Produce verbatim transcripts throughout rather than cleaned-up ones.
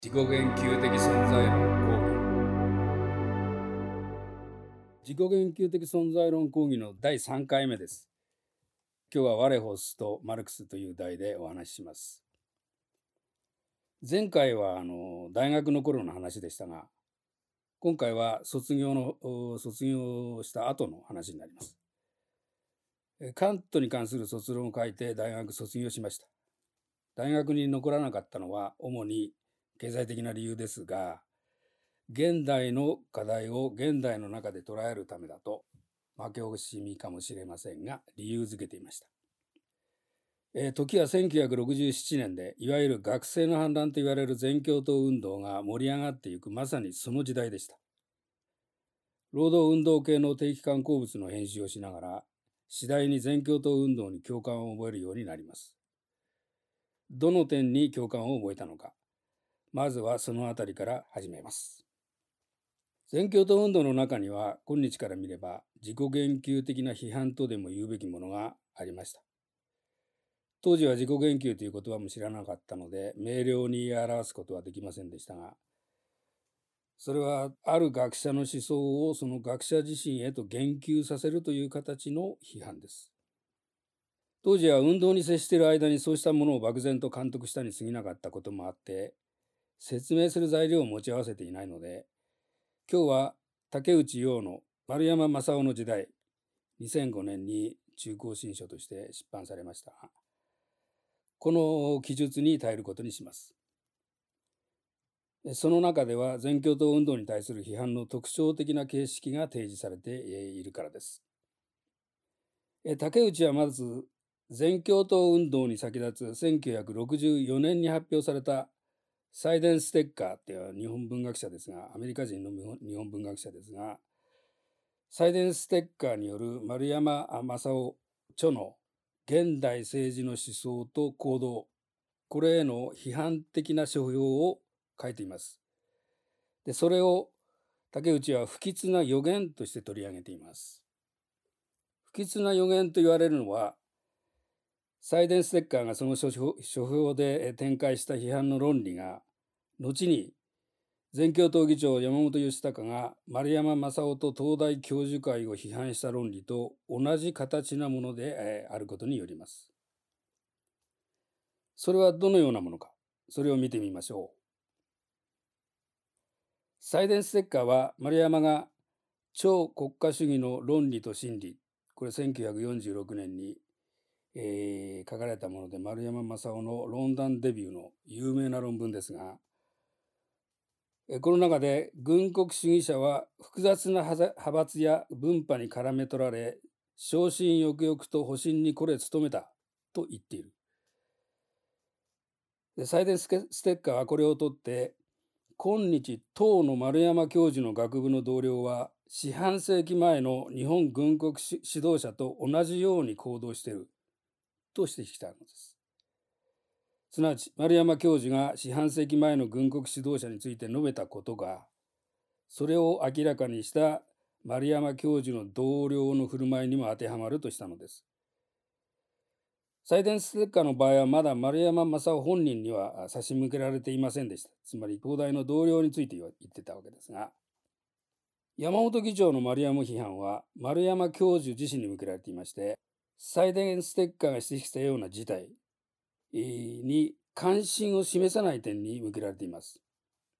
自己言及的存在論講義。自己言及的存在論講義のだいさんかいめです。今日はワレホスとマルクスという題でお話しします。前回はあの大学の頃の話でしたが、今回は卒業の卒業した後の話になります。カントに関する卒論を書いて大学卒業しました。大学に残らなかったのは主に経済的な理由ですが、現代の課題を現代の中で捉えるためだと負け惜しみかもしれませんが、理由づけていました。えー、時はせんきゅうひゃくろくじゅうななねんで、いわゆる学生の反乱と言われる全共闘運動が盛り上がっていくまさにその時代でした。労働運動系の定期刊行物の編集をしながら、次第に全共闘運動に共感を覚えるようになります。どの点に共感を覚えたのか、まずはそのあたりから始めます。全共闘運動の中には、今日から見れば自己言及的な批判とでも言うべきものがありました。当時は自己言及という言葉も知らなかったので、明瞭に言い表すことはできませんでしたが、それはある学者の思想をその学者自身へと言及させるという形の批判です。当時は運動に接している間にそうしたものを漠然と監督したに過ぎなかったこともあって、説明する材料を持ち合わせていないので、今日は竹内洋の丸山正夫の時代、にせんごねんに中高新書として出版されましたが、この記述に耐えることにします。その中では全共闘運動に対する批判の特徴的な形式が提示されているからです。竹内はまず全共闘運動に先立つせんきゅうひゃくろくじゅうよねんに発表されたサイデンステッカーっていう日本文学者ですが、アメリカ人の日本文学者ですが、サイデンステッカーによる丸山正夫著の現代政治の思想と行動、これへの批判的な書評を書いています。で、それを竹内は不吉な予言として取り上げています。不吉な予言と言われるのは、サイデンステッカーがその書評で展開した批判の論理が、後に全共闘議長山本義孝が丸山正夫と東大教授会を批判した論理と同じ形なものであることによります。それはどのようなものか、それを見てみましょう。サイデンステッカーは丸山が超国家主義の論理と真理、これせんきゅうひゃくよんじゅうろくねんに、えー、書かれたもので、丸山正夫の論壇デビューの有名な論文ですが、この中で軍国主義者は複雑な派閥や分派に絡め取られ、昇進欲々と保身にこれ努めたと言っている。でサイデンステッカーはこれを取って、今日当の丸山教授の学部の同僚は四半世紀前の日本軍国指導者と同じように行動していると指摘したのです。すなわち丸山教授が四半世紀前の軍国指導者について述べたことが、それを明らかにした丸山教授の同僚の振る舞いにも当てはまるとしたのです。サイデンステッカーの場合はまだ丸山正夫本人には差し向けられていませんでした。つまり東大の同僚について言ってたわけですが、山本議長の丸山批判は丸山教授自身に向けられていまして、サイデンステッカーが指摘したような事態に関心を示さない点に向けられています。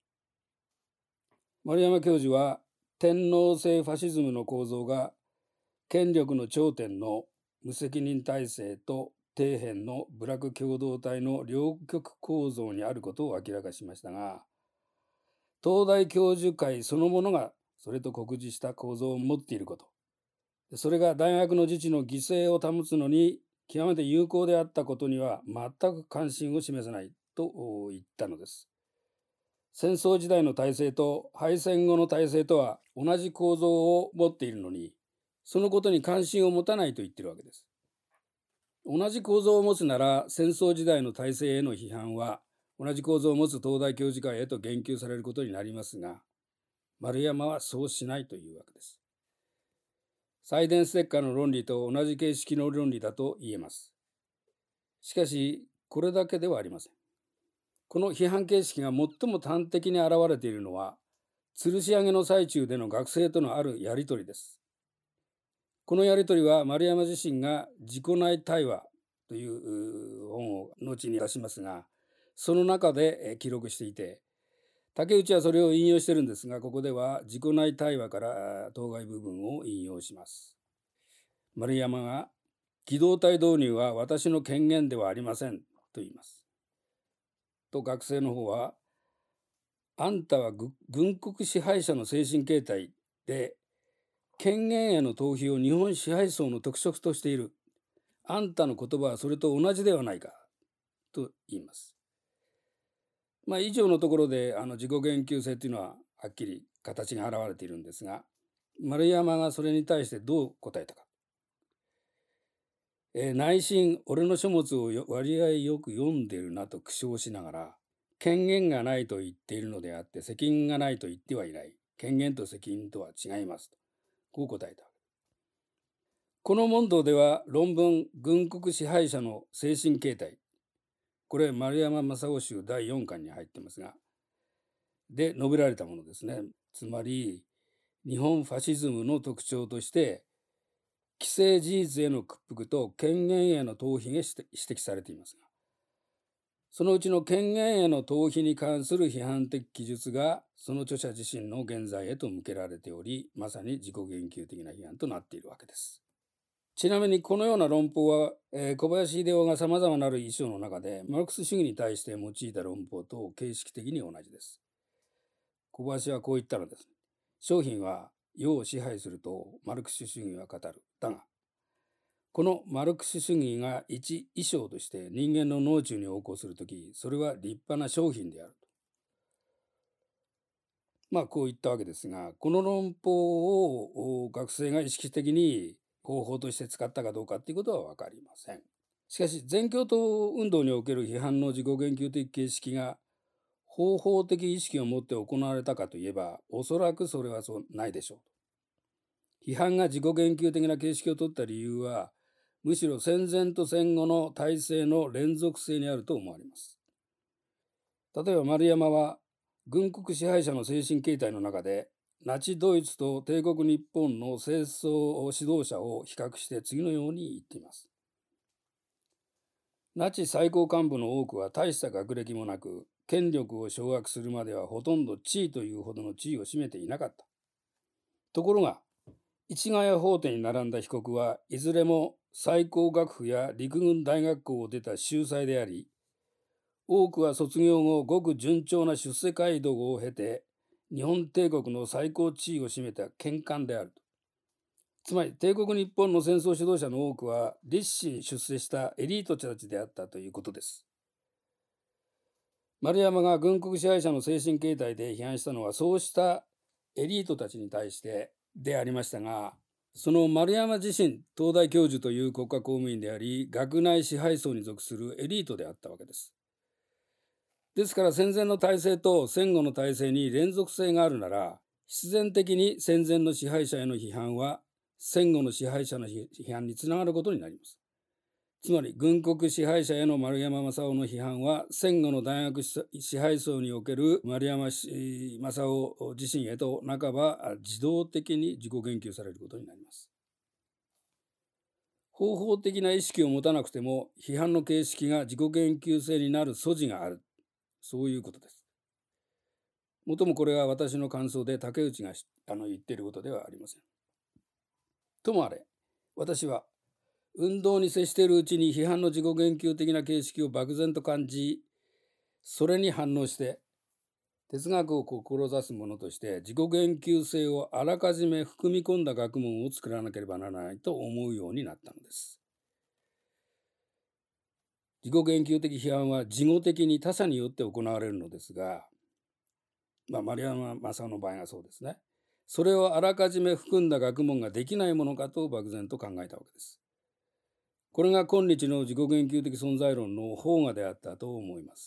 丸山教授は天皇制ファシズムの構造が権力の頂点の無責任体制と底辺の部落共同体の両極構造にあることを明らかしましたが、東大教授会そのものがそれと酷似した構造を持っていること、それが大学の自治の犠牲を保つのに極めて有効であったことには全く関心を示さないと言ったのです。戦争時代の体制と敗戦後の体制とは同じ構造を持っているのに、そのことに関心を持たないと言っているわけです。同じ構造を持つなら戦争時代の体制への批判は同じ構造を持つ東大教授会へと言及されることになりますが、丸山はそうしないというわけです。サイデンステッカーの論理と同じ形式の論理だと言えます。しかしこれだけではありません。 この批判形式が最も端的に現れているのは、吊るし上げの最中での学生とのあるやり取りです。このやり取りは丸山自身が自己内対話という本を後に出しますが、その中で記録していて、竹内はそれを引用しているんですが、ここでは自己内対話から当該部分を引用します。丸山が、機動隊導入は私の権限ではありませんと言います。と学生の方は、あんたは軍国支配者の精神形態で、権限への逃避を日本支配層の特色としている。あんたの言葉はそれと同じではないかと言います。まあ、以上のところであの自己言及性というのははっきり形が現れているんですが、丸山がそれに対してどう答えたか。えー、内心俺の書物を割合よく読んでいるなと苦笑しながら、権限がないと言っているのであって責任がないと言ってはいない。権限と責任とは違いますと、こう答えた。この問答では論文軍国支配者の精神形態、これ丸山正夫集だいよんかんに入ってますが、で述べられたものですね。つまり日本ファシズムの特徴として既成事実への屈服と権限への逃避が指摘されていますが、そのうちの権限への逃避に関する批判的記述がその著者自身の現在へと向けられており、まさに自己言及的な批判となっているわけです。ちなみにこのような論法は、えー、小林秀夫がさまざまなる遺書の中でマルクス主義に対して用いた論法と形式的に同じです。小林はこう言ったのです。商品は世を支配するとマルクス主義は語る。だが、このマルクス主義が一意匠として人間の脳中に横行するとき、それは立派な商品であると。まあこう言ったわけですが、この論法を学生が意識的に方法として使ったかどうかということは分かりません。しかし全共闘運動における批判の自己言及的形式が方法的意識を持って行われたかといえば、おそらくそれはそうないでしょう。批判が自己言及的な形式を取った理由は、むしろ戦前と戦後の体制の連続性にあると思われます。例えば丸山は軍国支配者の精神形態の中で、ナチドイツと帝国日本の戦争指導者を比較して次のように言っています。ナチ最高幹部の多くは大した学歴もなく、権力を掌握するまではほとんど地位というほどの地位を占めていなかった。ところが、市ヶ谷法廷に並んだ被告はいずれも最高学府や陸軍大学校を出た秀才であり、多くは卒業後ごく順調な出世街道を経て日本帝国の最高地位を占めた堅官であると。つまり帝国日本の戦争指導者の多くは立身出世したエリートたちであったということです。丸山が軍国支配者の精神形態で批判したのはそうしたエリートたちに対してでありましたが、その丸山自身東大教授という国家公務員であり、学内支配層に属するエリートであったわけです。ですから戦前の体制と戦後の体制に連続性があるなら、必然的に戦前の支配者への批判は戦後の支配者の批判につながることになります。つまり軍国支配者への丸山正夫の批判は戦後の大学支配層における丸山正夫自身へと半ば自動的に自己言及されることになります。方法的な意識を持たなくても批判の形式が自己言及性になる素地がある、そういうことです。もともこれは私の感想で竹内があの言っていることではありません。ともあれ、私は運動に接しているうちに批判の自己言及的な形式を漠然と感じ、それに反応して哲学を志す者として自己言及性をあらかじめ含み込んだ学問を作らなければならないと思うようになったのです。自己言及的批判は事後的に他者によって行われるのですが、まあ、丸山正夫の場合がそうですね。それをあらかじめ含んだ学問ができないものかと漠然と考えたわけです。これが今日の自己言及的存在論の萌芽であったと思います。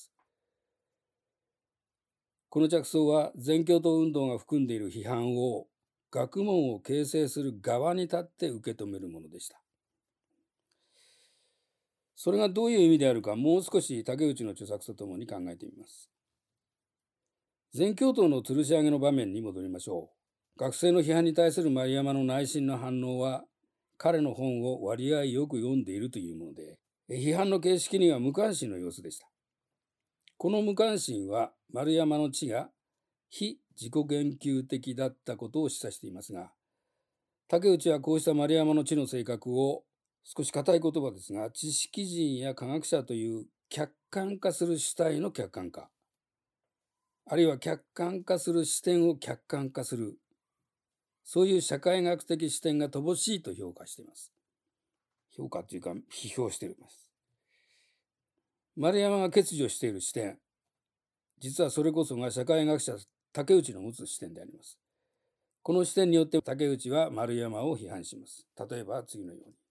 この着想は全共闘運動が含んでいる批判を学問を形成する側に立って受け止めるものでした。 それがどういう意味であるか、もう少し竹内の著作とともに考えてみます。全教頭の吊るし上げの場面に戻りましょう。学生の批判に対する丸山の内心の反応は、彼の本を割合よく読んでいるというもので、批判の形式には無関心の様子でした。この無関心は丸山の知が非自己言及的だったことを示唆していますが、竹内はこうした丸山の知の性格を、少し硬い言葉ですが、知識人や科学者という客観化する主体の客観化、あるいは客観化する視点を客観化する、そういう社会学的視点が乏しいと評価しています。評価というか批評しています。丸山が欠如している視点、実はそれこそが社会学者竹内の持つ視点であります。この視点によって竹内は丸山を批判します。例えば次のように。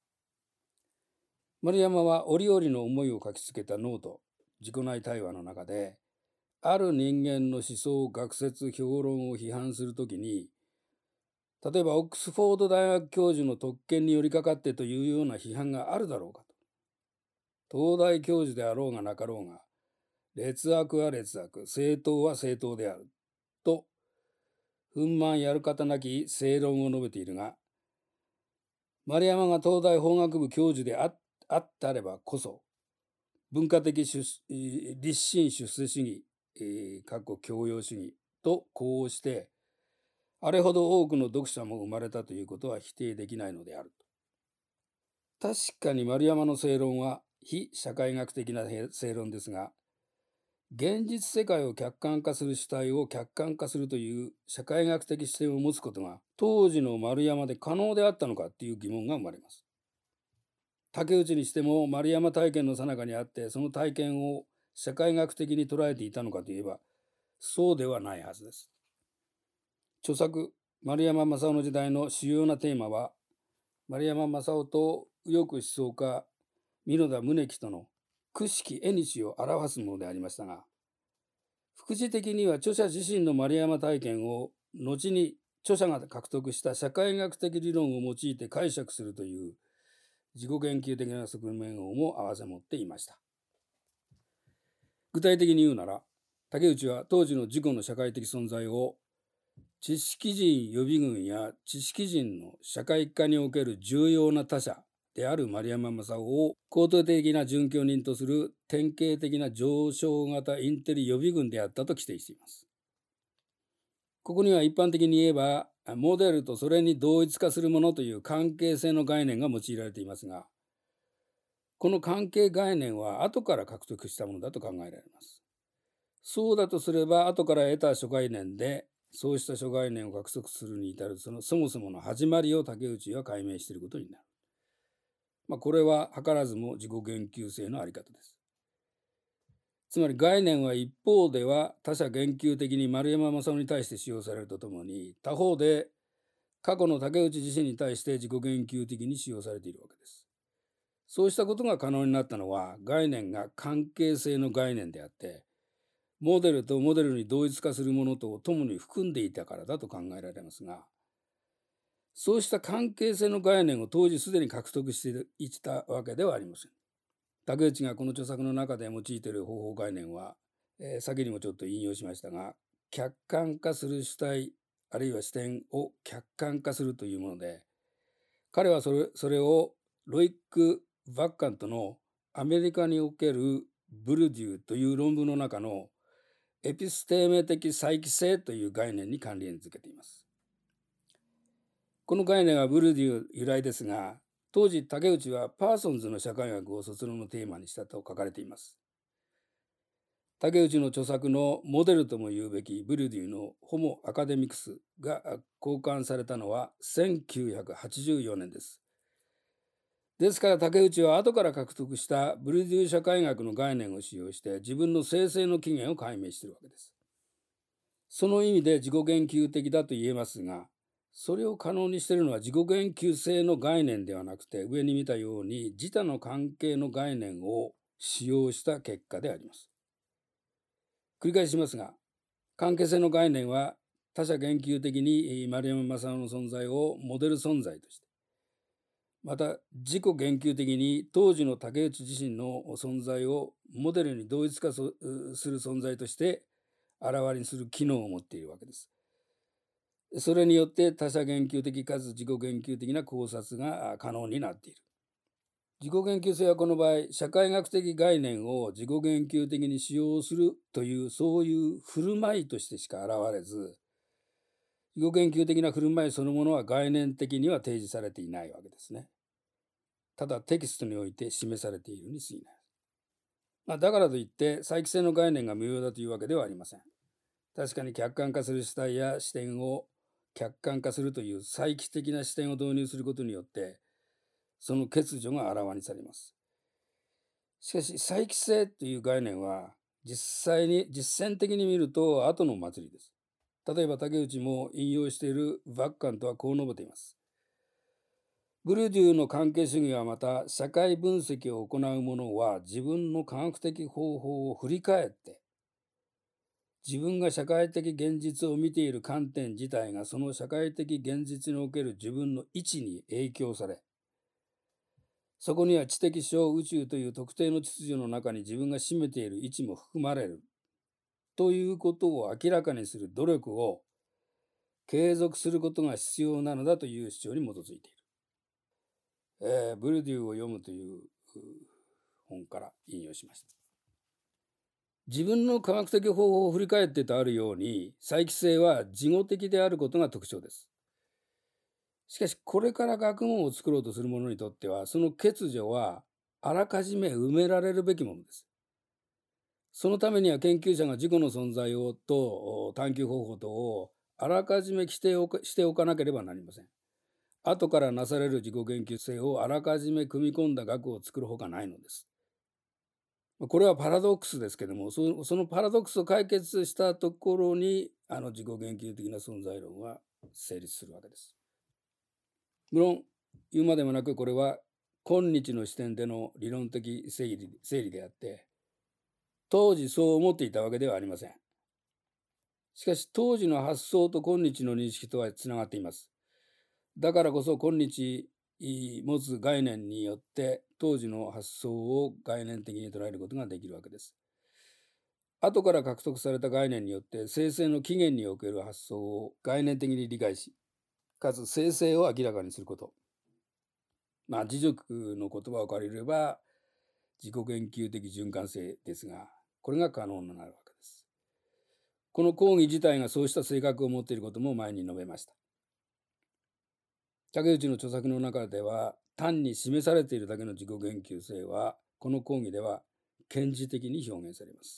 丸山は折々の思いを書きつけたノート、自己内対話の中で、ある人間の思想、学説、評論を批判するときに、例えばオックスフォード大学教授の特権に寄りかかってというような批判があるだろうかと。東大教授であろうがなかろうが、劣悪は劣悪、正当は正当であると、憤懣やる方なき正論を述べているが、丸山が東大法学部教授であったればこそ、文化的立身出世主義、えー、かっこ教養主義とこうして、あれほど多くの読者も生まれたということは否定できないのであると。確かに丸山の正論は非社会学的な正論ですが、現実世界を客観化する主体を客観化するという社会学的視点を持つことが当時の丸山で可能であったのかという疑問が生まれます。竹内にしても丸山体験の最中にあって、その体験を社会学的に捉えていたのかといえば、そうではないはずです。著作丸山正夫の時代の主要なテーマは、丸山正夫と右翼思想家箕田宗樹との苦しき縁を表すものでありましたが、副次的には著者自身の丸山体験を後に著者が獲得した社会学的理論を用いて解釈するという自己研究的な側面をも併せ持っていました。具体的に言うなら、竹内は当時の自己の社会的存在を知識人予備軍や知識人の社会化における重要な他者である丸山正夫を肯定的な準拠人とする典型的な上昇型インテリ予備軍であったと規定しています。ここには一般的に言えば、モデルとそれに同一化するものという関係性の概念が用いられていますが、この関係概念は後から獲得したものだと考えられます。そうだとすれば、後から得た諸概念で、そうした諸概念を獲得するに至るそのそもそもの始まりを竹内は解明していることになる。まあ、これは図らずも自己言及性のあり方です。つまり概念は一方では他者言及的に丸山正夫に対して使用されるとともに、他方で過去の竹内自身に対して自己言及的に使用されているわけです。そうしたことが可能になったのは、概念が関係性の概念であって、モデルとモデルに同一化するものと共に含んでいたからだと考えられますが、そうした関係性の概念を当時すでに獲得していたわけではありません。竹内がこの著作の中で用いている方法概念は、えー、先にもちょっと引用しましたが、客観化する主体あるいは視点を客観化するというもので、彼はそれ、それをロイック・バッカントのアメリカにおけるブルデューという論文の中のエピステーメ的再帰性という概念に関連づけています。この概念はブルデュー由来ですが、当時竹内はパーソンズの社会学を卒論のテーマにしたと書かれています。竹内の著作のモデルとも言うべきブルデューのホモ・アカデミクスが交換されたのはせんきゅうひゃくはちじゅうよねんです。ですから竹内は後から獲得したブルデュー社会学の概念を使用して自分の生成の起源を解明しているわけです。その意味で自己言及的だと言えますが、それを可能にしているのは自己言及性の概念ではなくて、上に見たように自他の関係の概念を使用した結果であります。繰り返しますが、関係性の概念は他者言及的に丸山正夫の存在をモデル存在として、 また自己言及的に当時の竹内自身の存在をモデルに同一化する存在として現れにする機能を持っているわけです。それによって他者言及的かつ自己言及的な考察が可能になっている。自己言及性はこの場合、社会学的概念を自己言及的に使用するというそういう振る舞いとしてしか現れず、自己言及的な振る舞いそのものは概念的には提示されていないわけですね。ただテキストにおいて示されているに過ぎない。まあ、だからといって再帰性の概念が無用だというわけではありません。確かに客観化する主体や視点を客観化するという再帰的な視点を導入することによってその欠如があらわにされます。しかし再帰性という概念は実際に実践的に見ると後の祭りです。例えば竹内も引用しているバッカンとはこう述べています。ブルデューの関係主義はまた社会分析を行う者は自分の科学的方法を振り返って自分が社会的現実を見ている観点自体がその社会的現実における自分の位置に影響されそこには知的小宇宙という特定の秩序の中に自分が占めている位置も含まれるということを明らかにする努力を継続することが必要なのだという主張に基づいている。えー、ブルデューを読むという本から引用しました。自分の科学的方法を振り返ってとあるように再帰性は事後的であることが特徴です。しかしこれから学問を作ろうとする者にとってはその欠如はあらかじめ埋められるべきものです。そのためには研究者が自己の存在をと探求方法等をあらかじめ規定をしておかなければなりません。後からなされる自己研究性をあらかじめ組み込んだ学を作るほかないのです。これはパラドックスですけども、そのパラドックスを解決したところにあの自己言及的な存在論は成立するわけです。無論言うまでもなくこれは今日の視点での理論的整理、整理であって当時そう思っていたわけではありません。しかし当時の発想と今日の認識とはつながっています。だからこそ今日持つ概念によって当時の発想を概念的に捉えることができるわけです。後から獲得された概念によって生成の起源における発想を概念的に理解し、かつ生成を明らかにすること。まあ自塾の言葉を借りれば自己研究的循環性ですが、これが可能になるわけです。この講義自体がそうした性格を持っていることも前に述べました。竹内の著作の中では単に示されているだけの自己言及性はこの講義では顕示的に表現されます。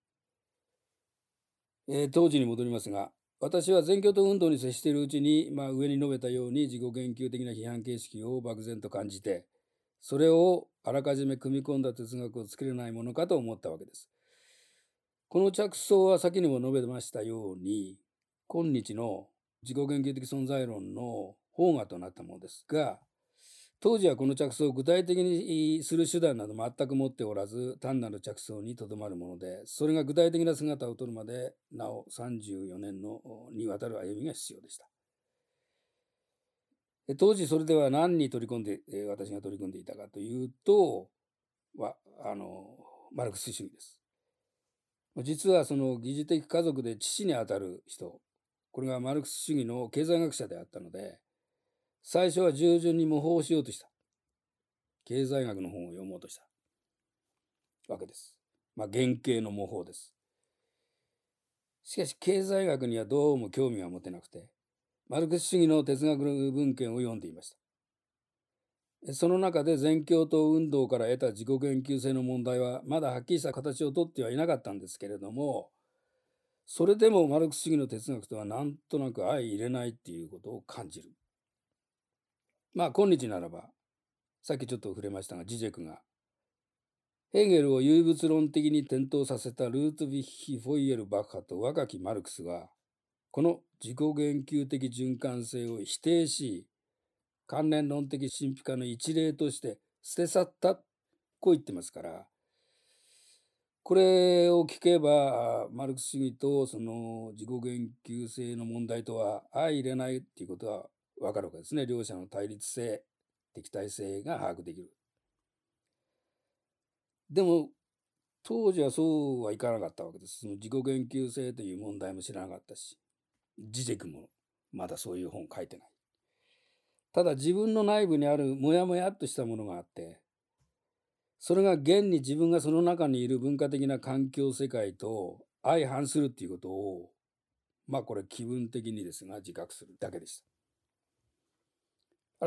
えー、当時に戻りますが、私は全共闘運動に接しているうちに、まあ、上に述べたように自己言及的な批判形式を漠然と感じて、それをあらかじめ組み込んだ哲学を作れないものかと思ったわけです。この着想は先にも述べましたように、今日の自己言及的存在論の萌芽となったものですが、当時はこの着想を具体的にする手段など全く持っておらず、単なる着想にとどまるもので、それが具体的な姿をとるまで、なおさんじゅうよねんのにわたる歩みが必要でした。当時それでは何に取り込んで、私が取り組んでいたかというと、はあのマルクス主義です。実はその疑似的家族で父にあたる人、これがマルクス主義の経済学者であったので、最初は従順に模倣しようとした。経済学の本を読もうとしたわけです。まあ原型の模倣です。しかし経済学にはどうも興味が持てなくて、マルクス主義の哲学文献を読んでいました。その中で全共闘運動から得た自己研究性の問題はまだはっきりした形をとってはいなかったんですけれども、それでもマルクス主義の哲学とはなんとなく相入れないっていうことを感じる。まあ今日ならば、さっきちょっと触れましたが、ジジェクがヘーゲルを唯物論的に転倒させたルートヴィッヒ・フォイエルバッハと若きマルクスは、この自己言及的循環性を否定し、関連論的神秘化の一例として捨て去った、こう言ってますから、これを聞けば、マルクス主義とその自己言及性の問題とは相入れないっていうことはわかるわけですね。両者の対立性。 敵対性が把握できる。でも当時はそうはいかなかったわけです。その自己言及性という問題も知らなかったし、ジジェクもまだそういう本書いてない。ただ自分の内部にあるモヤモヤっとしたものがあって、それが現に自分がその中にいる文化的な環境世界と相反するっていうことを、まあこれ気分的にですが自覚するだけでした。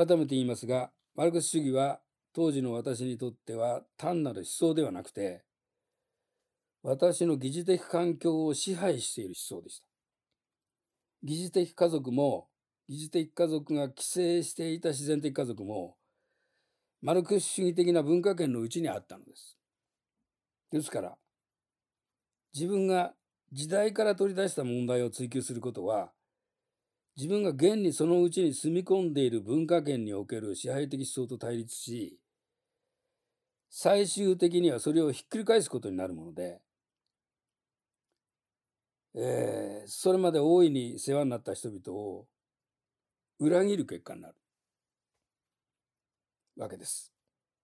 改めて言いますが、マルクス主義は当時の私にとっては単なる思想ではなくて、私の疑似的環境を支配している思想でした。疑似的家族も、疑似的家族が寄生していた自然的家族も、マルクス主義的な文化圏のうちにあったのです。ですから、自分が時代から取り出した問題を追求することは、自分が現にそのうちに住み込んでいる文化圏における支配的思想と対立し、最終的にはそれをひっくり返すことになるもので、えー、それまで大いに世話になった人々を裏切る結果になるわけです。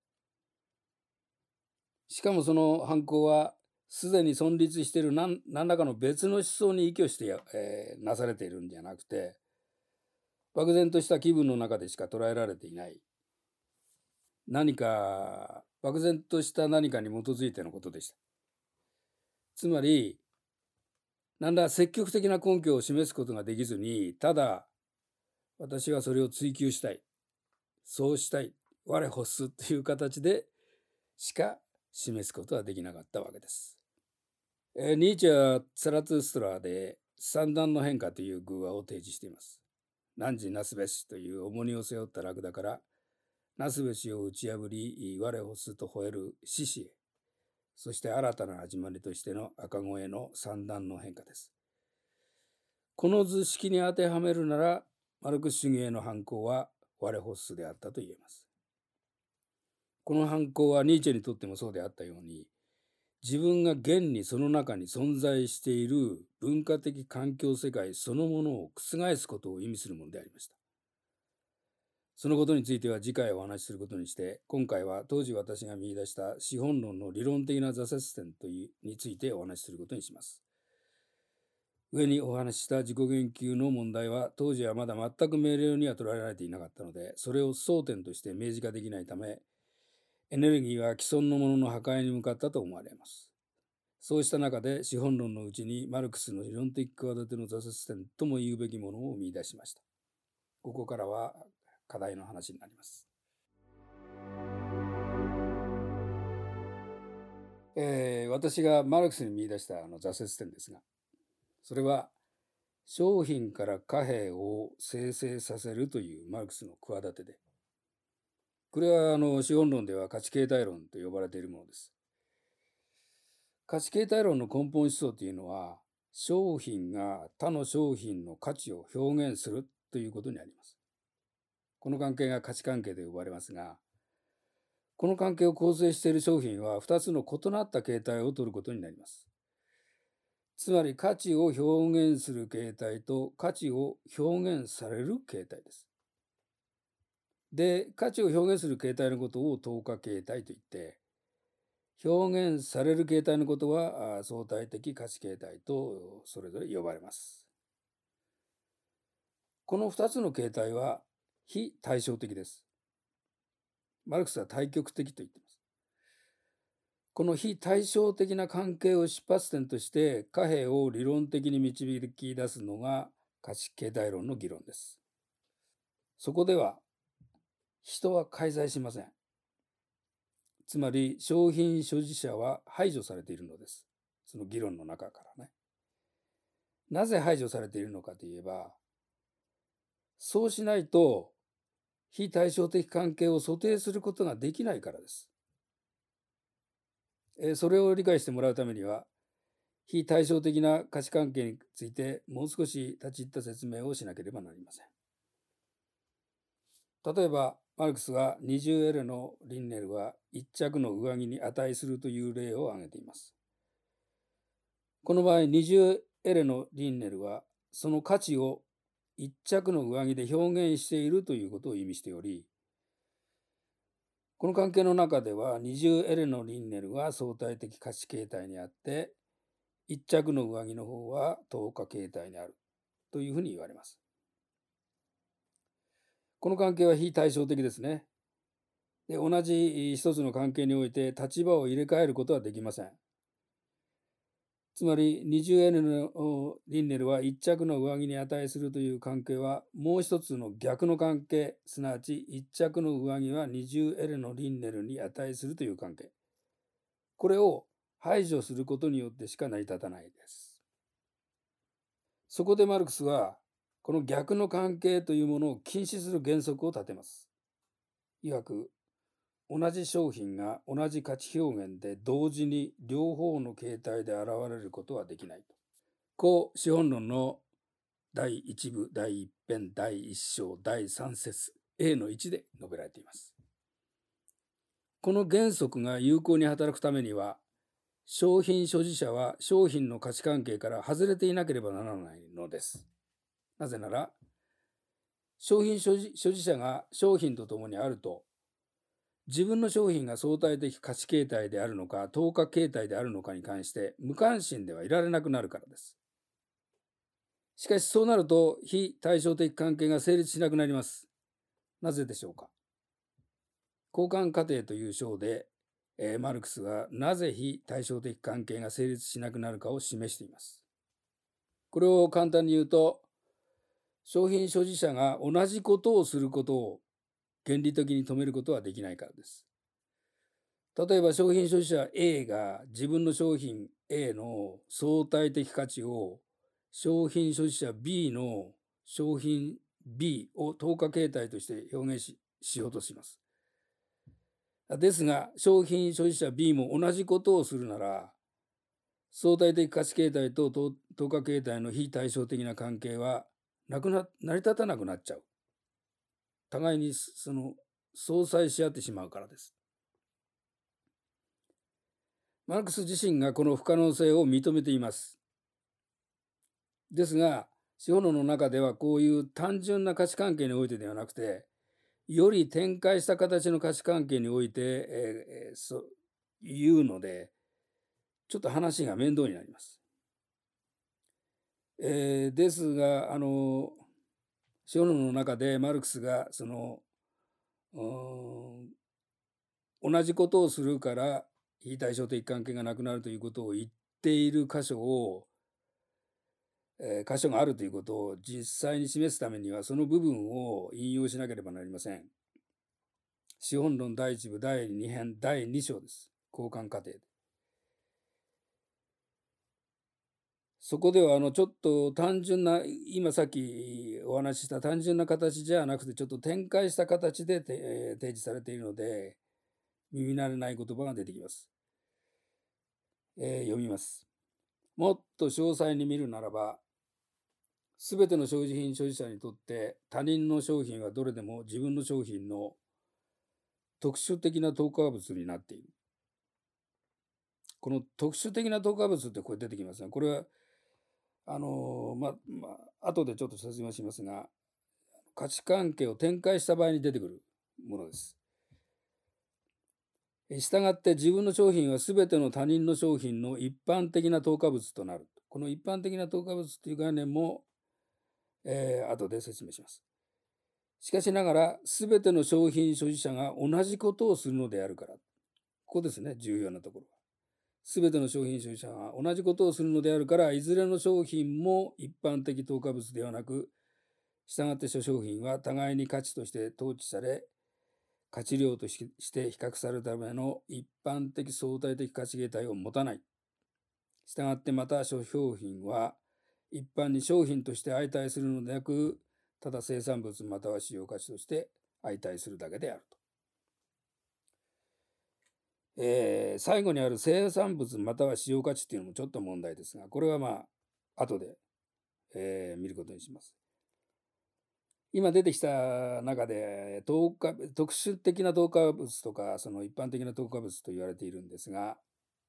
しかもその犯行はすでに存立している何何らかの別の思想に依拠して、えー、なされているんじゃなくて、漠然とした気分の中でしか捉えられていない何か漠然とした何かに基づいてのことでした。つまり何ら積極的な根拠を示すことができずに、ただ私はそれを追求したい、そうしたい、我欲すという形でしか示すことはできなかったわけです。えー、ニーチェはツラトゥストラで三段の変化という偶話を提示しています。汝なすべしという重荷を背負ったラクダから、なすべしを打ち破り、我欲すと吠える獅子へ、そして新たな始まりとしての赤子への三段の変化です。この図式に当てはめるなら、マルクス主義への反抗は我欲すであったと言えます。この反抗はニーチェにとってもそうであったように、自分が現にその中に存在している文化的環境世界そのものを覆すことを意味するものでありました。そのことについては次回お話しすることにして、今回は当時私が見出した資本論の理論的な挫折点というについてお話しすることにします。上にお話しした自己言及の問題は当時はまだ全く明瞭には捉えられていなかったので、それを争点として明示化できないため、エネルギーは既存のものの破壊に向かったと思われます。そうした中で資本論のうちにマルクスの理論的企ての挫折点とも言うべきものを見出しました。ここからは課題の話になります。えー、私がマルクスに見出したあの挫折点ですが、それは商品から貨幣を生成させるというマルクスの企てで、これはあの資本論では価値形態論と呼ばれているものです。価値形態論の根本思想というのは、商品が他の商品の価値を表現するということにあります。この関係が価値関係と呼ばれますが、この関係を構成している商品はふたつの異なった形態を取ることになります。つまり価値を表現する形態と価値を表現される形態です。で、価値を表現する形態のことを等価形態といって、表現される形態のことは相対的価値形態とそれぞれ呼ばれます。このふたつの形態は非対称的です。マルクスは対極的と言っています。この非対称的な関係を出発点として貨幣を理論的に導き出すのが価値形態論の議論です。そこでは人は介在しません。つまり商品所持者は排除されているのです。その議論の中からね。なぜ排除されているのかといえば、そうしないと非対称的関係を想定することができないからです。それを理解してもらうためには、非対称的な価値関係についてもう少し立ち入った説明をしなければなりません。例えば、マルクスはにじゅうエレのリンネルはいっ着の上着に値するという例を挙げています。この場合、にじゅうエレのリンネルはその価値をいっ着の上着で表現しているということを意味しており、 この関係の中では二重エレのリンネルが相対的価値形態にあって、一着の上着の方は等価形態にあるというふうに言われます。この関係は非対称的ですね。で、同じ一つの関係において立場を入れ替えることはできません。つまり二重 N のリンネルは一着の上着に値するという関係はもう一つの逆の関係、すなわち一着の上着は二重 L のリンネルに値するという関係。これを排除することによってしか成り立たないです。そこでマルクスはこの逆の関係というものを禁止する原則を立てます。いわく同じ商品が同じ価値表現で同時に両方の形態で現れることはできないと。こう資本論のだいいち部、だいいち編、だいいち章、だいさん節 エー のいちで述べられています。この原則が有効に働くためには、商品所持者は商品の価値関係から外れていなければならないのです。なぜなら、商品所持、所持者が商品とともにあると、自分の商品が相対的価値形態であるのか、等価形態であるのかに関して無関心ではいられなくなるからです。しかしそうなると、非対称的関係が成立しなくなります。なぜでしょうか。交換過程という章で、えー、マルクスがなぜ非対称的関係が成立しなくなるかを示しています。これを簡単に言うと、商品所持者が同じことをすることを原理的に止めることはできないからです。例えば商品所持者 A が自分の商品 A の相対的価値を商品所持者 B の商品 B を等価形態として表現 し, しようとします。ですが商品所持者 B も同じことをするなら相対的価値形態と等価形態の非対称的な関係はなくな成り立たなくなっちゃう。互いにその相殺し合ってしまうからです。マルクス自身がこの不可能性を認めています。ですが、資本論の中ではこういう単純な価値関係においてではなくて、より展開した形の価値関係において、えー、そう言うので、ちょっと話が面倒になります。えー、ですが、あの、資本論の中でマルクスがその、同じことをするから非対称的関係がなくなるということを言っている箇所を、えー、箇所があるということを実際に示すためにはその部分を引用しなければなりません。資本論だいいち部だいに編だいに章です。交換過程で。そこではあのちょっと単純な今さっきお話しした単純な形じゃなくてちょっと展開した形で提示されているので耳慣れない言葉が出てきます。えー、読みます。もっと詳細に見るならば、すべての商品所持者にとって他人の商品はどれでも自分の商品の特殊的な等価物になっている。この特殊的な等価物ってこれ出てきますが、これはあのままあ後でちょっと説明しますが、価値関係を展開した場合に出てくるものです。したがって自分の商品はすべての他人の商品の一般的な等価物となる。この一般的な等価物という概念も、えー、後で説明します。しかしながら、すべての商品所持者が同じことをするのであるから。ここですね、重要なところは。すべての商品所持者が同じことをするのであるから、いずれの商品も一般的等価物ではなく、したがって諸商品は互いに価値として統治され、価値量として比較されるための一般的相対的価値形態を持たない。したがってまた諸商品は一般に商品として相対するのでなく、ただ生産物または使用価値として相対するだけであると。えー、最後にある生産物または使用価値っていうのもちょっと問題ですが、これはまあ後で、えー、見ることにします。今出てきた中で等価特殊的な等価物とかその一般的な等価物と言われているんですが、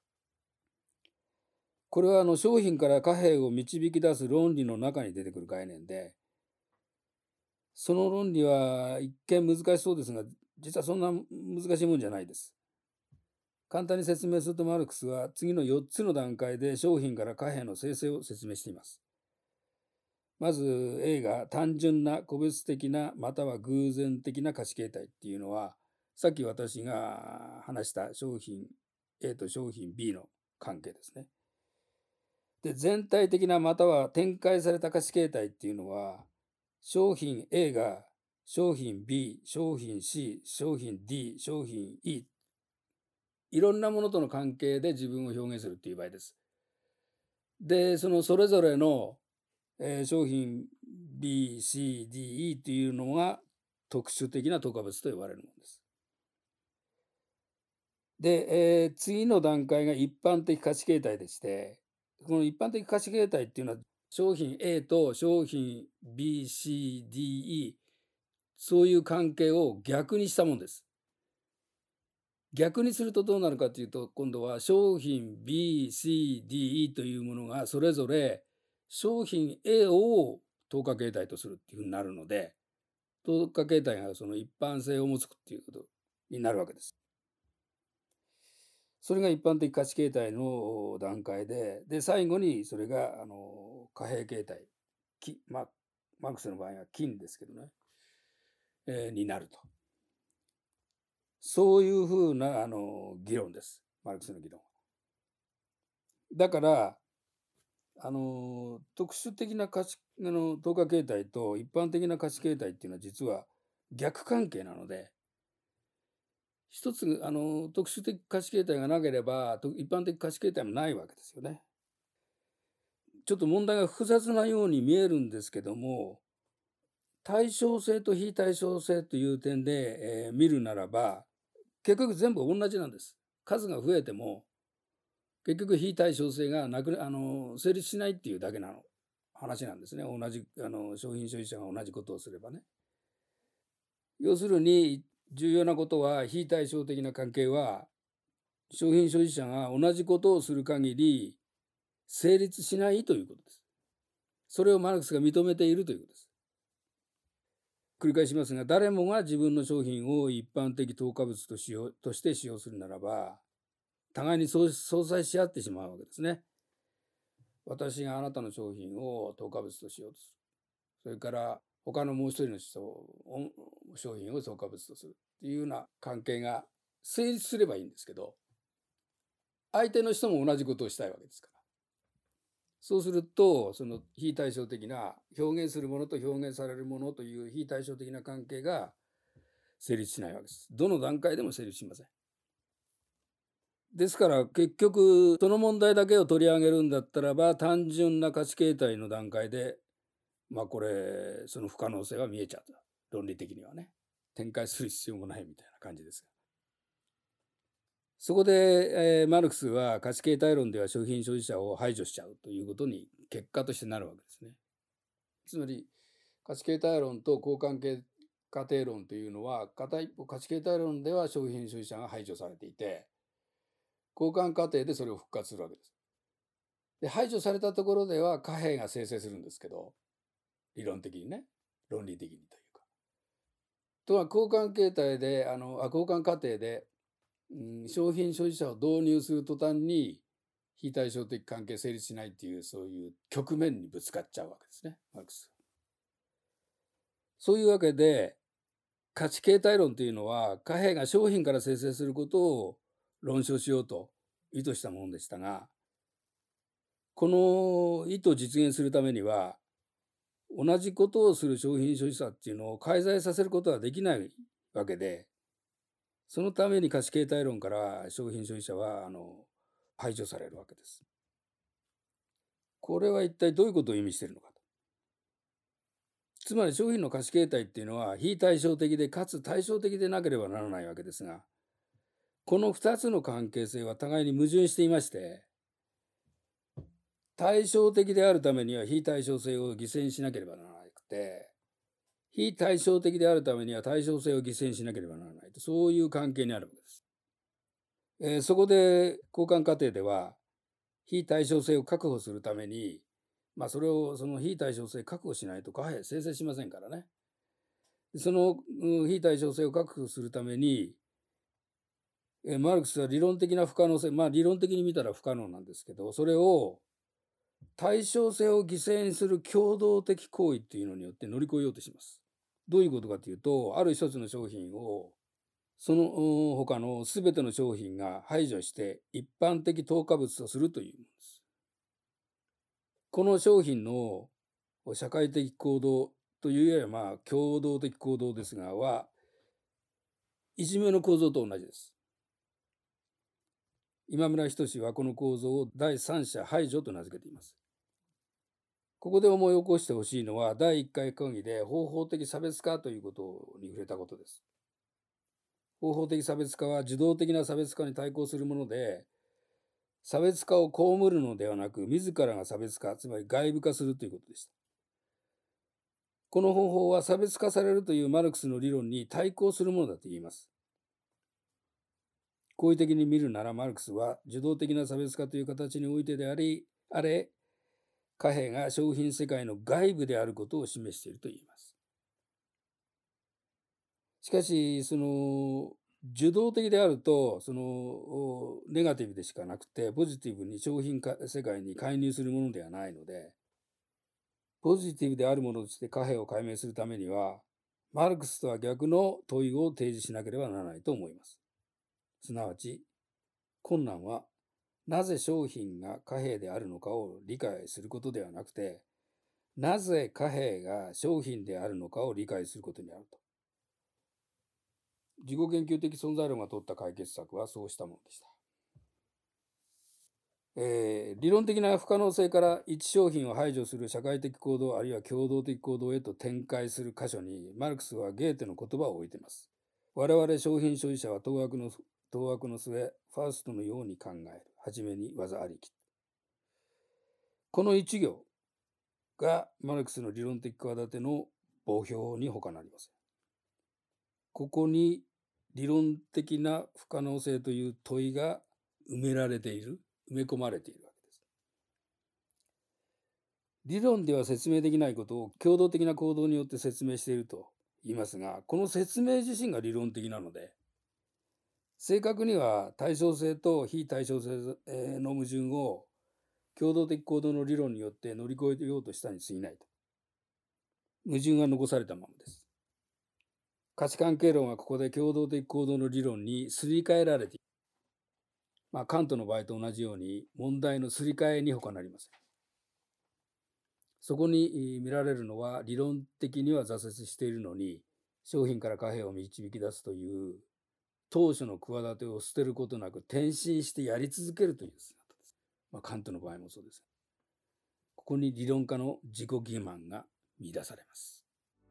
これはあの商品から貨幣を導き出す論理の中に出てくる概念で、その論理は一見難しそうですが、 実はそんな難しいもんじゃないです。簡単に説明すると、マルクスは次のよっつの段階で商品から貨幣の生成を説明しています。まず A が単純な個別的なまたは偶然的な価値形態っていうのは、さっき私が話した商品 A と商品 B の関係ですね。で、全体的なまたは展開された価値形態っていうのは、商品 A が商品 B、商品 C、商品 D、商品 E、いろんなものとの関係で自分を表現するっていう場合です。で、そのそれぞれの、えー商品 B、C、D、E っていうのが特殊的な等価物と呼ばれるものです。で、えー次の段階が一般的価値形態でして、この一般的価値形態っていうのは商品 A と商品 B、C、D、E、そういう関係を逆にしたものです。逆にするとどうなるかというと、今度は商品 B、C、D、E というものがそれぞれ商品 A を等価形態とするっていうふうになるので、等価形態がその一般性を持つっていうことになるわけです。それが一般的価値形態の段階で、で、最後にそれがあの貨幣形態、まあ、マルクスの場合は金ですけどね、えー、になると。そういうふうなあの議論です。マルクスの議論。だから、あの特殊的な価値あの等価形態と一般的な価値形態っていうのは実は逆関係なので、一つあの特殊的価値形態がなければ一般的価値形態もないわけですよね。ちょっと問題が複雑なように見えるんですけども、対称性と非対称性という点で、えー、見るならば、結局全部同じなんです。数が増えても結局非対称性がなくあの成立しないっていうだけなの話なんですね。同じあの商品所有者が同じことをすればね。要するに重要なことは、非対称的な関係は商品所有者が同じことをする限り成立しないということです。それをマルクスが認めているということです。繰り返しますが、誰もが自分の商品を一般的等価物としようとして使用するならば、互いに相殺し合ってしまうわけですね。私があなたの商品を等価物としようとする。それから他のもう一人の人を商品を等価物とするっていうような関係が成立すればいいんですけど、相手の人も同じことをしたいわけですから。そうすると、その非対称的な表現するものと表現されるものという非対称的な関係が成立しないわけです。どの段階でも成立しません。ですから結局その問題だけを取り上げるんだったらば、単純な価値形態の段階でまあこれその不可能性は見えちゃった。論理的にはね。展開する必要もないみたいな感じですが。そこで、えー、マルクスは価値形態論では商品所有者を排除しちゃうということに結果としてなるわけですね。つまり価値形態論と交換系過程論というのは、片一方価値形態論では商品所有者が排除されていて、交換過程でそれを復活するわけです。で、排除されたところでは貨幣が生成するんですけど、理論的にね、論理的にというか。とは交換形態であのあ交換過程で、うん、商品所有者を導入する途端に非対称的関係成立しないっていう、そういう局面にぶつかっちゃうわけですね、マルクス。そういうわけで価値形態論というのは貨幣が商品から生成することを論証しようと意図したものでしたが、この意図を実現するためには同じことをする商品所有者っていうのを介在させることはできないわけで、そのために価値形態論から商品所有者はあの排除されるわけです。これは一体どういうことを意味しているのかと。つまり商品の価値形態っていうのは非対称的でかつ対称的でなければならないわけですが、このふたつの関係性は互いに矛盾していまして、対照的であるためには非対称性を犠牲にしなければならなくて、非対称的であるためには対称性を犠牲にしなければならないと、そういう関係にあるわけです。えー、そこで交換過程では非対称性を確保するために、まあ、それをその非対称性確保しないと貨幣生成しませんからね。 その非対称性を確保するために、マルクスは理論的な不可能性、まあ理論的に見たら不可能なんですけど、それを対称性を犠牲にする共同的行為っていうのによって乗り越えようとします。どういうことかというと、ある一つの商品をその他の全ての商品が排除して一般的等価物とするというものです。この商品の社会的行動というよりはまあ共同的行動ですがは、いじめの構造と同じです。今村仁はこの構造を第三者排除と名付けています。ここで思い起こしてほしいのは、だいいっかい講義で方法的差別化ということに触れたことです。方法的差別化は受動的な差別化に対抗するもので、差別化を被るのではなく、自らが差別化、つまり外部化するということでした。この方法は差別化されるというマルクスの理論に対抗するものだと言います。好意的に見るなら、マルクスは受動的な差別化という形においてであり、あれ、貨幣が商品世界の外部であることを示していると言います。しかし、その受動的であると、そのネガティブでしかなくて、ポジティブに商品世界に介入するものではないので、ポジティブであるものとして貨幣を解明するためには、マルクスとは逆の問いを提示しなければならないと思います。すなわち、困難はなぜ商品が貨幣であるのかを理解することではなくて、なぜ貨幣が商品であるのかを理解することにあると。自己研究的存在論が取った解決策はそうしたものでした。えー、理論的な不可能性から一商品を排除する社会的行動あるいは共同的行動へと展開する箇所にマルクスはゲーテの言葉を置いています。我々商品所有者は当惑の当惑の末、ファーストのように考える。はじめに技ありき。この一行がマルクスの理論的企ての墓標に他なりません。ここに理論的な不可能性という問いが埋められている、埋め込まれているわけです。理論では説明できないことを共同的な行動によって説明していると言いますが、この説明自身が理論的なので、正確には対称性と非対称性の矛盾を共同的行動の理論によって乗り越えようとしたに過ぎないと。矛盾が残されたままです。価値関係論はここで共同的行動の理論にすり替えられている。まあ、カントの場合と同じように問題のすり替えに他なりません。そこに見られるのは理論的には挫折しているのに商品から貨幣を導き出すという当初の企てを捨てることなく転身してやり続けるという姿です。まあ、カントの場合もそうです。ここに理論家の自己欺瞞が見出されます。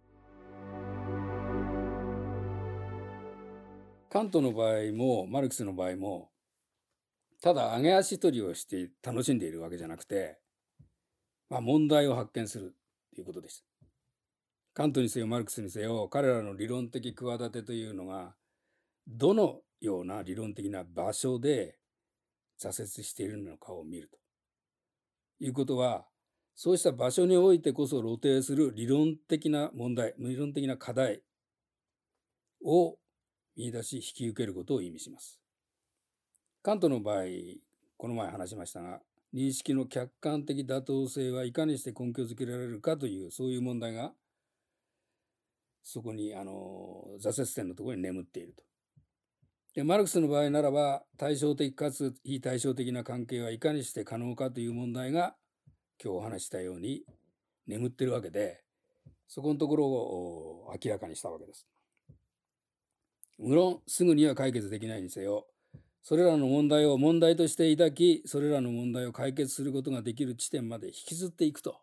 カントの場合もマルクスの場合もただ上げ足取りをして楽しんでいるわけじゃなくて、まあ、問題を発見するということでした。カントにせよマルクスにせよ彼らの理論的企てというのがどのような理論的な場所で挫折しているのかを見るということは、そうした場所においてこそ露呈する理論的な問題、理論的な課題を見出し引き受けることを意味します。カントの場合、この前話しましたが、認識の客観的妥当性はいかにして根拠づけられるかというそういう問題がそこにあの挫折点のところに眠っていると。でマルクスの場合ならば対照的かつ非対照的な関係はいかにして可能かという問題が今日お話したように眠っているわけで、そこのところを明らかにしたわけです。無論すぐには解決できないにせよ、それらの問題を問題として抱き、それらの問題を解決することができる地点まで引きずっていくと。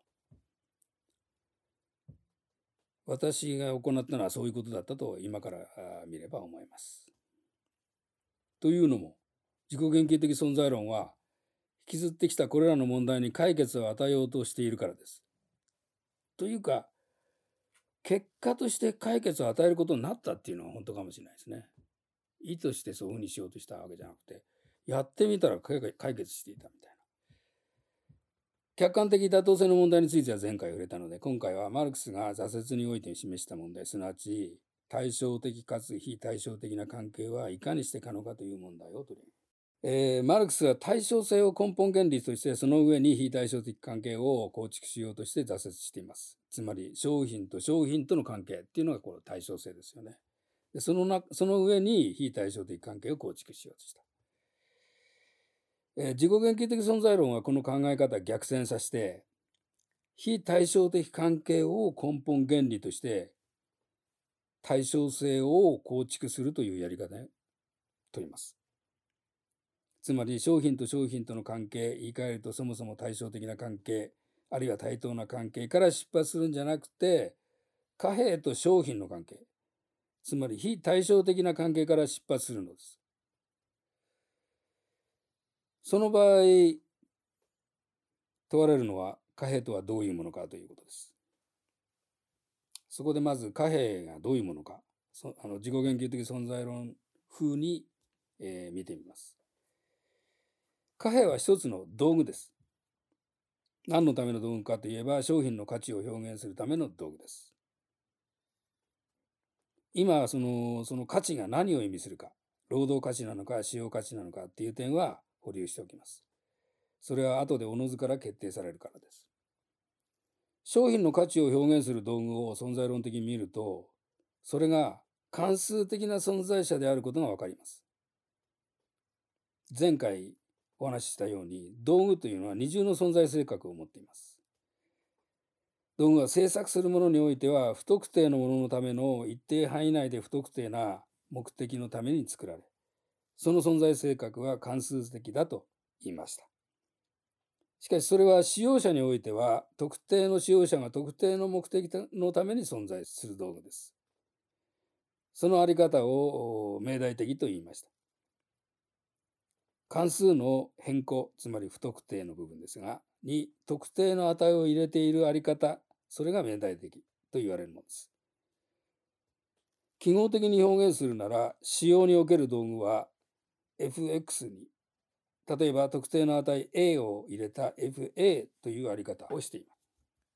私が行ったのはそういうことだったと今から見れば思います。というのも、自己研究的存在論は引きずってきたこれらの問題に解決を与えようとしているからです。というか、結果として解決を与えることになったっていうのは本当かもしれないですね。意図してそういうふうにしようとしたわけじゃなくて、やってみたら解決していたみたいな。 客観的妥当性の問題については前回触れたので、今回はマルクスが挫折において示した問題、すなわち対照的かつ非対照的な関係はいかにして可能かという問題を取り上げる。えー、マルクスは対称性を根本原理として、その上に非対称的関係を構築しようとして挫折しています。つまり商品と商品との関係っていうのがこの対称性ですよね。でそのなその上に非対称的関係を構築しようとした。えー、自己言及的存在論はこの考え方を逆転させて、非対称的関係を根本原理として対称性を構築するというやり方を取ります。つまり商品と商品との関係、言い換えるとそもそも対照的な関係、あるいは対等な関係から出発するんじゃなくて、貨幣と商品の関係、つまり非対照的な関係から出発するのです。その場合、問われるのは貨幣とはどういうものかということです。そこでまず貨幣がどういうものか、そあの自己言及的存在論風に、えー、見てみます。貨幣は一つの道具です。何のための道具かといえば、商品の価値を表現するための道具です。今その、その価値が何を意味するか、労働価値なのか、使用価値なのかっていう点は保留しておきます。それは後でおのずから決定されるからです。商品の価値を表現する道具を存在論的に見ると、それが関数的な存在者であることがわかります。前回お話ししたように、道具というのは二重の存在性格を持っています。道具は制作するものにおいては、不特定のもののための一定範囲内で不特定な目的のために作られ、その存在性格は関数的だと言いました。しかしそれは使用者においては、特定の使用者が特定の目的のために存在する道具です。そのあり方を命題的と言いました。関数の変更、つまり不特定の部分ですが、に特定の値を入れているあり方、それが命題的と言われるものです。記号的に表現するなら、使用における道具は エフエックス に、例えば特定の値 A を入れた エフエー というあり方をしています。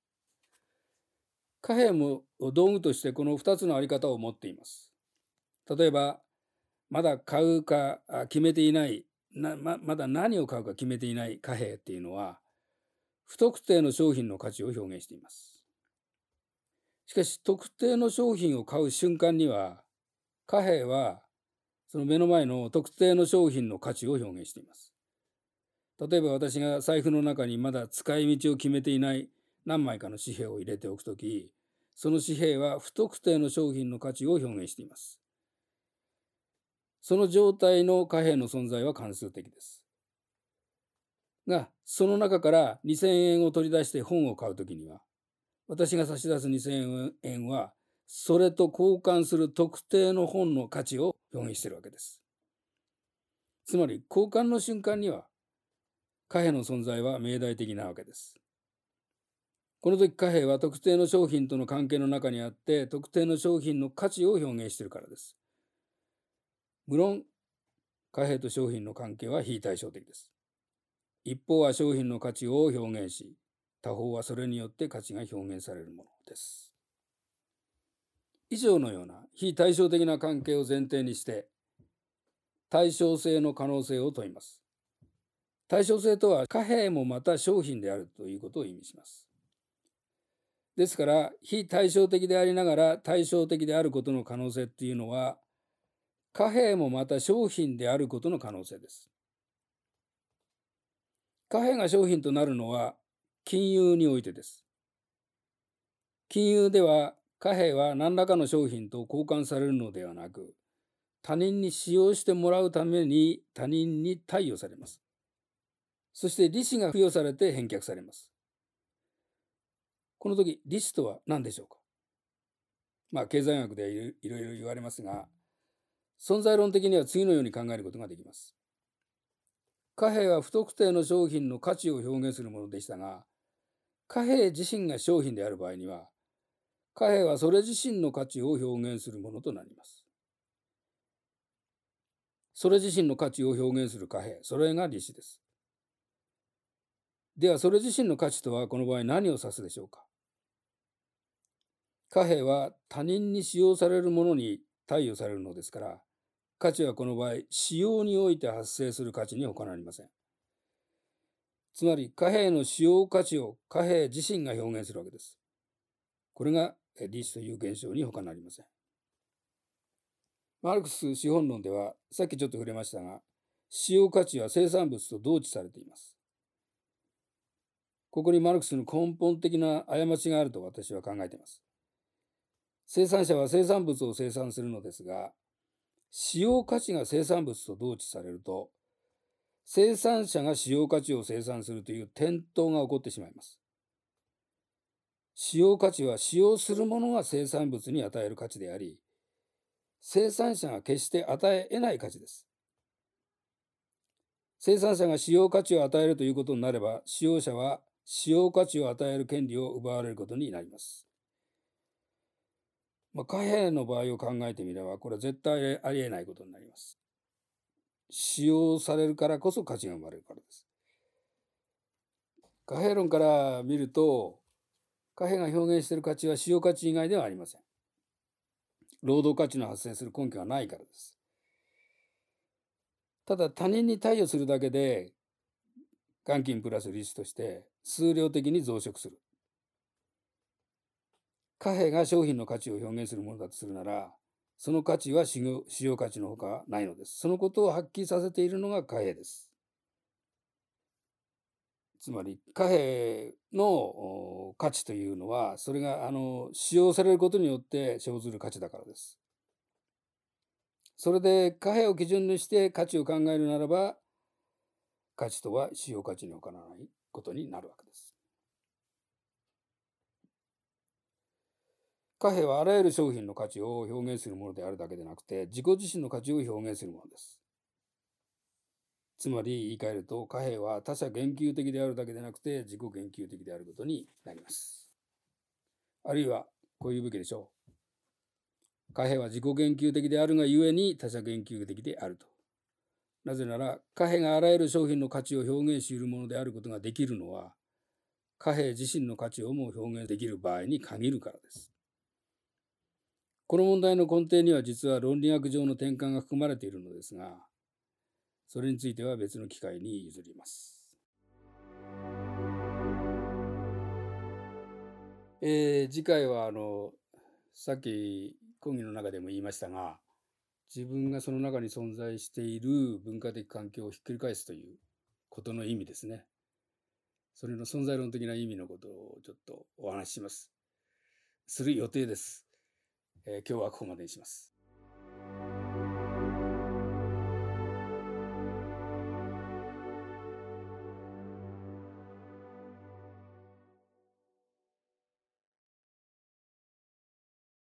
貨幣も道具としてこのふたつのあり方を持っています。例えば、まだ買うか決めていないな ま, まだ何を買うか決めていない貨幣っていうのは、不特定の商品の価値を表現しています。しかし、特定の商品を買う瞬間には、貨幣はその目の前の特定の商品の価値を表現しています。例えば私が財布の中にまだ使い道を決めていない何枚かの紙幣を入れておくとき、その紙幣は不特定の商品の価値を表現しています。その状態の貨幣の存在は関数的です。が、その中からにせんえんを取り出して本を買うときには、私が差し出すにせんえんは、それと交換する特定の本の価値を表現しているわけです。つまり、交換の瞬間には、貨幣の存在は命題的なわけです。この時貨幣は特定の商品との関係の中にあって、特定の商品の価値を表現しているからです。無論、貨幣と商品の関係は非対称的です。一方は商品の価値を表現し、他方はそれによって価値が表現されるものです。以上のような非対称的な関係を前提にして、対称性の可能性を問います。対称性とは貨幣もまた商品であるということを意味します。ですから、非対称的でありながら対照的であることの可能性っていうのは、貨幣もまた商品であることの可能性です。貨幣が商品となるのは金融においてです。金融では貨幣は何らかの商品と交換されるのではなく、他人に使用してもらうために他人に貸与されます。そして利子が付与されて返却されます。この時、利子とは何でしょうか。まあ、経済学でいろいろ言われますが、存在論的には次のように考えることができます。貨幣は不特定の商品の価値を表現するものでしたが、貨幣自身が商品である場合には、貨幣はそれ自身の価値を表現するものとなります。それ自身の価値を表現する貨幣、それが利子です。 ではそれ自身の価値とはこの場合何を指すでしょうか。貨幣は他人に使用されるものに貸与されるのですから、価値はこの場合使用において発生する価値に他なりません。つまり貨幣の使用価値を貨幣自身が表現するわけです。これが利子という現象に他なりません。マルクス資本論ではさっきちょっと触れましたが、使用価値は生産物と同値されています。ここにマルクスの根本的な過ちがあると私は考えています。生産者は生産物を生産するのですが、使用価値が生産物と同値されると、生産者が使用価値を生産するという転倒が起こってしまいます。使用価値は使用するものが生産物に与える価値であり、生産者が決して与え得ない価値です。生産者が使用価値を与えるということになれば、使用者は使用価値を与える権利を奪われることになります。まあ、貨幣の場合を考えてみれば、これは絶対ありえないことになります。使用されるからこそ価値が生まれるからです。貨幣論から見ると、貨幣が表現している価値は使用価値以外ではありません。労働価値の発生する根拠がないからです。ただ他人に貸与するだけで、元金プラス利子として数量的に増殖する。貨幣が商品の価値を表現するものだとするなら、その価値は使用、使用価値のほかないのです。そのことを発揮させているのが貨幣です。つまり貨幣の価値というのは、それがあの使用されることによって生ずる価値だからです。それで貨幣を基準にして価値を考えるならば、価値とは使用価値に他ならないことになるわけです。貨幣はあらゆる商品の価値を表現するものであるだけでなくて、自己自身の価値を表現するものです。つまり言い換えると、貨幣は他者言及的であるだけでなくて、自己言及的であることになります。あるいはこういうべきでしょう。貨幣は自己言及的であるがゆえに他者言及的であると。なぜなら、貨幣があらゆる商品の価値を表現し得るものであることができるのは、貨幣自身の価値をも表現できる場合に限るからです。この問題の根底には実は論理学上の転換が含まれているのですが、それについては別の機会に譲ります。えー、次回はあのさっき講義の中でも言いましたが、自分がその中に存在している文化的環境をひっくり返すということの意味ですね。それの存在論的な意味のことをちょっとお話しします。する予定です。えー、今日はここまでにします。